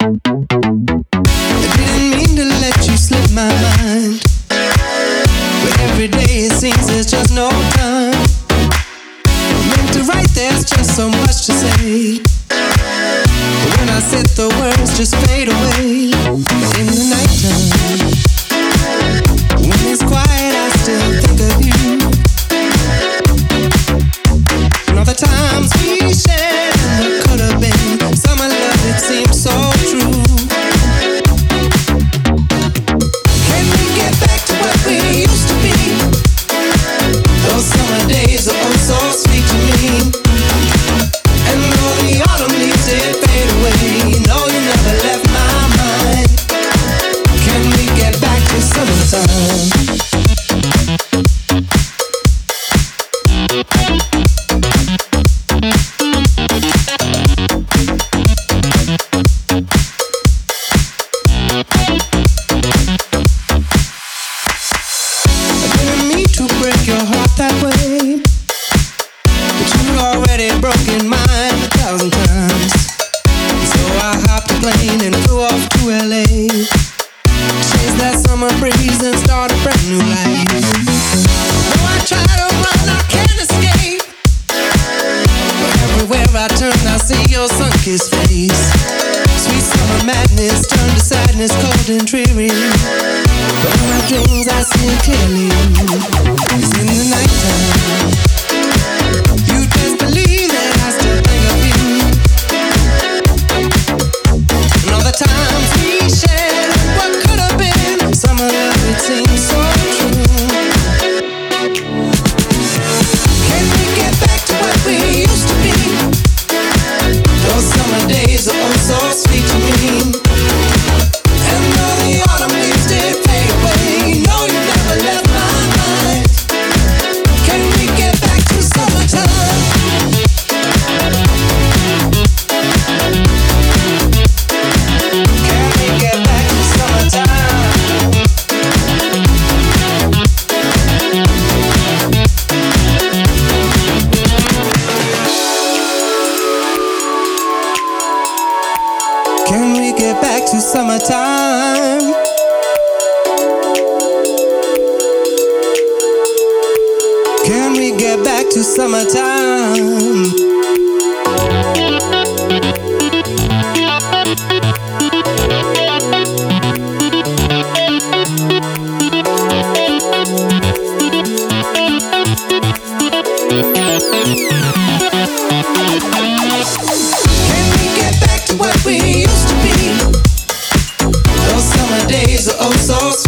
I didn't mean to let you slip my mind, but every day it seems there's just no time. Meant to write, there's just so much to say, but when I said the words just fade away. In the nighttime, when it's quiet, I still think of you, and all the times we shared and what could have been. Summer love, it seems so true. Can we get back to what we used to be? Those summer days are oh so sweet to me, and though the autumn leaves did fade away, you know you never left my mind. Can we get back to summertime? Broken mine 1,000 times. So I hopped a plane and flew off to LA. Chase that summer breeze and start a brand new life. Though I try to run, I can't escape. But everywhere I turn, I see your sun-kissed face. Sweet summer madness turned to sadness, cold and dreary. But in my dreams I see it clearly. It's in the nighttime. You best believe that I still think of you, and all the times we shared and what could have been. Summer love, it seems so true. Can we get back to what we used to be? Those summer days are oh so sweet to me, and though the autumn leaves did fade away, no, you never left my mind. Can we get back to summertime? Can we get back to summertime? Can we get back to summertime? Can we get back to summertime? Can we get back to what we used to be? Those summer days are oh so